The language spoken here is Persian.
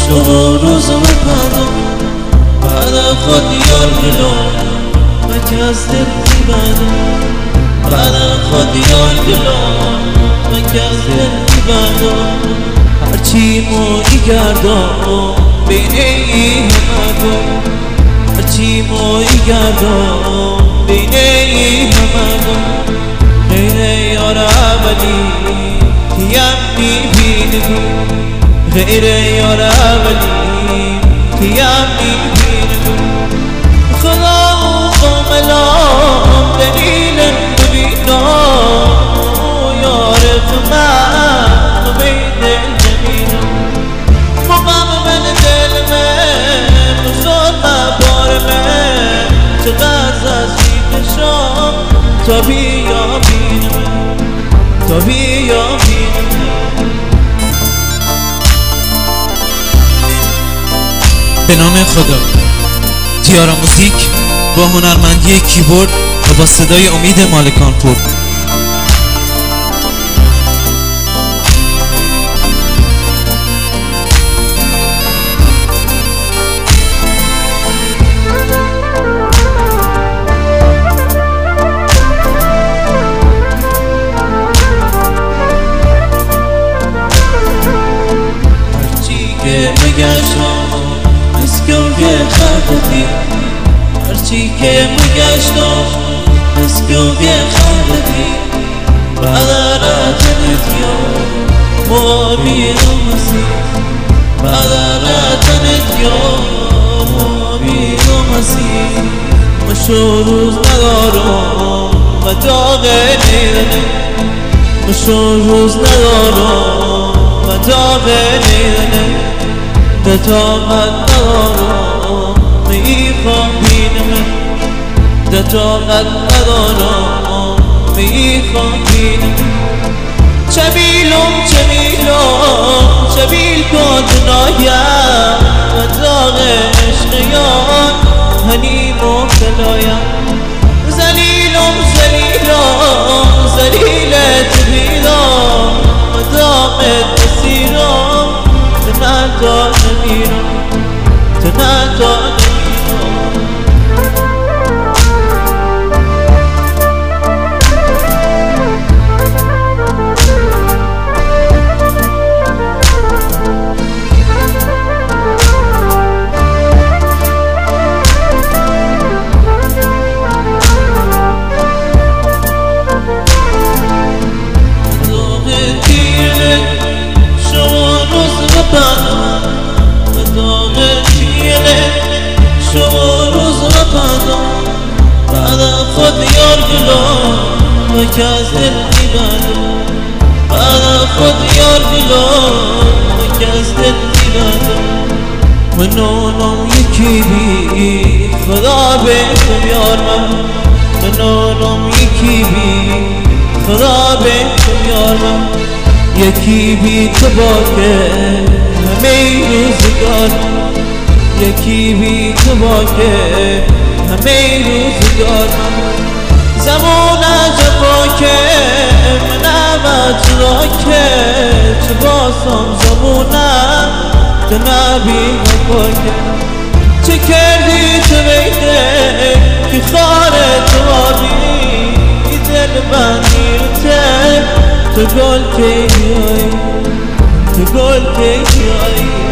شب و روز و پردم بعد خود یار گلو من که از دل میبندم بعد خود یار گلو من که از دل میبندم هرچی موی گردم بین ای همگم هرچی موی گردم بین ای همگم غیر یار اولی کیم میبینم غیر یار اولی کیم میبینم خدا و کاملام دلیل ببینم یار من و بین دل جمینم مقام من دل من بزرگ بار من چقدر از کشم تا بیا بینم تا بیا بینم به نام خدا. تیارا موزیک با هنرمندی کیبورد و با صدای امید مالکانپور. هرچی که بگشتم مسکوی خلقی هرچی که بگشتم مسکوی خلقی بعد راتنت یوم مبینم مسی بعد راتنت یوم مبینم مسی مشو روز ندارم و داغ نیدنم مشو روز ندارم و داغ نیدنم دتاقت ندارم میخوام بینم دتاقت ندارم میخوام بینم چبیلم چبیل کن جنایم و داغ عشقیان هنی مبتلایم زلیلم زلیلت بیدم و داغت بسیرم تنها نمیرم تنها نمیرم بعد خود یار گلو من که از دل میبندم بعد خود یار گلو من که از دل میبندم من اونم یکی بی خدا بهتم یار من اونم یکی بی خدا بهتم یار من یکی بی تو باکه همه روزگار یکی بی تو باکه همه روزگار زمان جفا که منم را که چه باسم زمونم تو نبی وفا که چه کردی تو بیده که خار تو آبی دل بندی تو گل که بیایی تو گل که بیایی